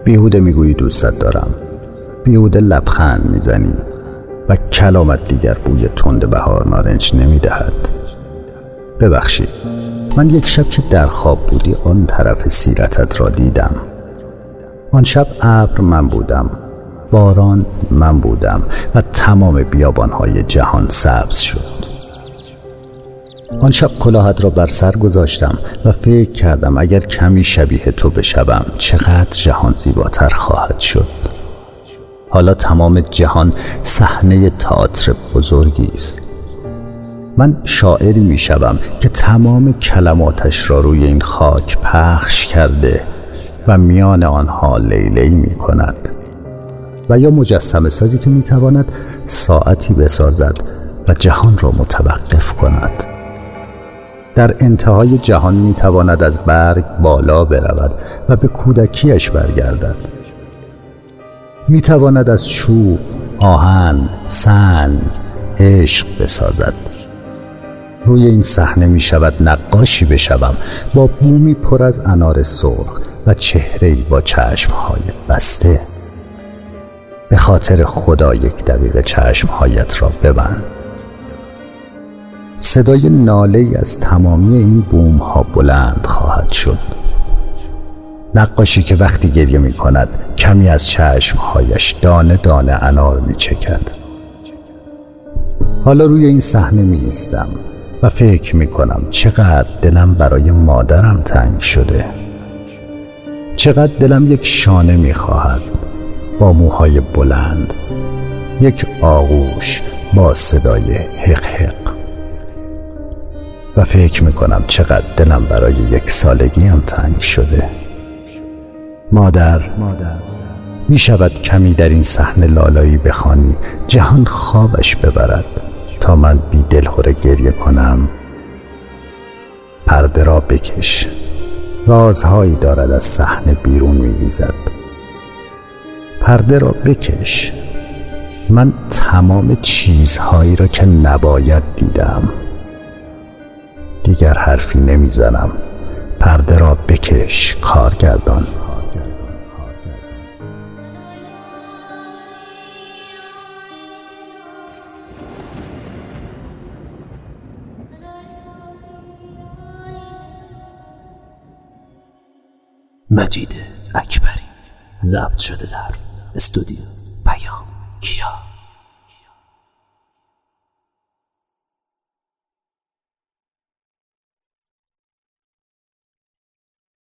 بیهوده میگویی دوستت دارم، بیهوده لبخند میزنی و کلامت دیگر بوی تند بهار نارنج نمیدهد. ببخشید، من یک شب که در خواب بودی آن طرف سیرتت را دیدم. آن شب ابر من بودم، باران من بودم و تمام بیابانهای جهان سبز شد. آن شب کلاهت را بر سر گذاشتم و فکر کردم اگر کمی شبیه تو بشوم چقدر جهان زیباتر خواهد شد. حالا تمام جهان صحنه تئاتر بزرگی است. من شاعری می شوم که تمام کلماتش را روی این خاک پخش کرده و میان آنها لیلی می کند. و یا مجسمه سازی که می تواند ساعتی بسازد و جهان را متوقف کند. در انتهای جهان می تواند از برگ بالا برود و به کودکیش برگردد. می تواند از چوب، آهن، سنگ، عشق بسازد. روی این صحنه می شود نقاشی بشوم با بومی پر از انار سرخ و چهره‌ای با چشمهای بسته. به خاطر خدا 1 دقیقه چشمهایت را ببند. صدای ناله‌ای از تمامی این بوم ها بلند خواهد شد. نقاشی که وقتی گریه می کند کمی از چشمهایش دانه دانه انار می چکد. حالا روی این صحنه می ایستم و فکر می کنم چقدر دلم برای مادرم تنگ شده. چقدر دلم یک شانه می خواهد با موهای بلند، یک آغوش با صدای حق حق. و فکر می کنم چقدر دلم برای 1 سالگیم تنگ شده. مادر، می شود کمی در این صحنه لالایی بخوانی جهان خوابش ببرد تا من بی دلهره گریه کنم؟ پرده را بکش، رازهایی دارد از صحنه بیرون می ریزد. پرده را بکش، من تمام چیزهایی را که نباید دیدم. دیگر حرفی نمیزنم. پرده را بکش کارگردان. مجید اکبری. ضبط شده در استودیو پیام کیا.